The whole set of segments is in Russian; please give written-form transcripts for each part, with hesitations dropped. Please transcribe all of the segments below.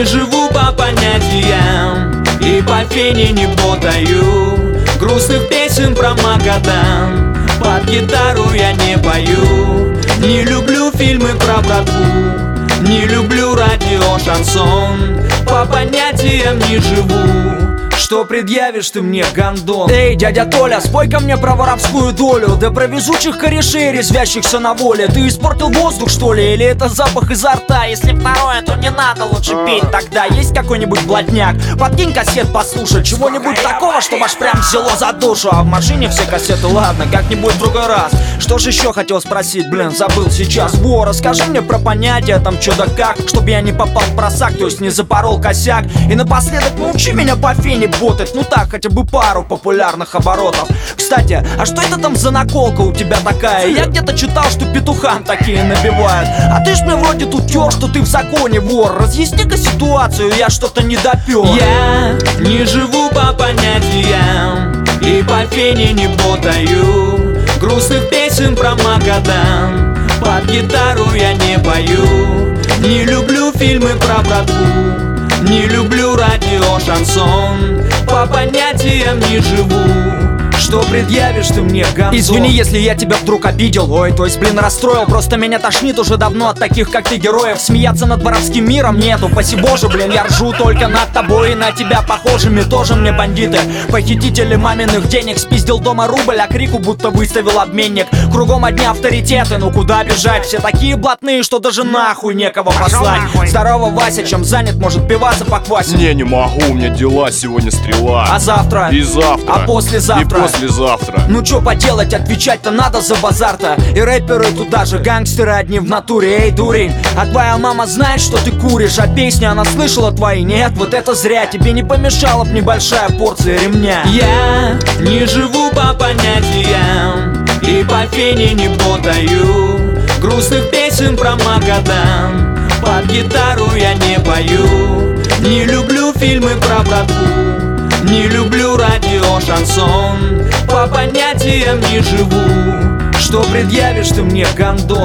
не живу по понятиям и по фене не ботаю. Грустных песен про Магадан под гитару я не пою. Не люблю фильмы про братву, не люблю радио шансон. По понятиям не живу. Что предъявишь ты мне, гандон? Эй, дядя Толя, спой ко мне про воровскую долю. Да про везучих корешей, резвящихся на воле. Ты испортил воздух, что ли? Или это запах изо рта? Если второе, то не надо лучше петь. Тогда есть какой-нибудь блатняк? Подкинь кассет послушать. Чего-нибудь такого, что аж прям взяло за душу. А в машине все кассеты, ладно, как-нибудь в другой раз. Что же еще хотел спросить, блин, забыл сейчас. Во, расскажи мне про понятия, там чё да как, чтоб я не попал в просак, то есть не запорол косяк. И напоследок научи меня по фене ботать, ну так, хотя бы пару популярных оборотов. Кстати, а что это там за наколка у тебя такая? Я где-то читал, что петухам такие набивают. А ты ж мне вроде тут тёр, что ты в законе вор. Разъясни-ка ситуацию, я что-то не допёр. Я не живу по понятиям и по фене не ботаю. Грустных песен про Магадан под гитару я не пою. Не люблю фильмы про братву, не люблю радио шансон. По понятиям не живу. Что предъявишь ты мне, гандон? Извини, если я тебя вдруг обидел. Ой, то есть, блин, расстроил. Просто меня тошнит уже давно от таких, как ты, героев. Смеяться над воровским миром нету. Спаси Боже, блин, я ржу только над тобой и на тебя похожими. Тоже мне бандиты, похитители маминых денег. Спиздил дома рубль, а крику будто выставил обменник. Кругом одни авторитеты, ну куда бежать? Все такие блатные, что даже нахуй некого послать. Здорово, Вася, чем занят, может пиваса поквасить? Не могу, у меня дела, сегодня стрела. А завтра? И завтра. А послезавтра? И послезавтра. Ну чё поделать, отвечать-то надо за базар-то. И рэперы туда же, гангстеры одни в натуре. Эй, дурень, а твоя мама знает, что ты куришь? А песни она слышала твои? Нет, вот это зря. Тебе не помешала б небольшая порция ремня. Я не живу по понятиям и по фене не ботаю. Грустных песен про Магадан под гитару я не пою. Не люблю фильмы про братву, не люблю радио шансон. По понятиям не живу. Что предъявишь ты мне, гандон?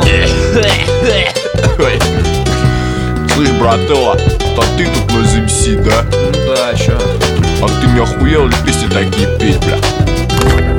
Слышь, брателла, а ты тут на ЗМС, да? Да, чё? А ты не охуел ли песни такие петь, бля?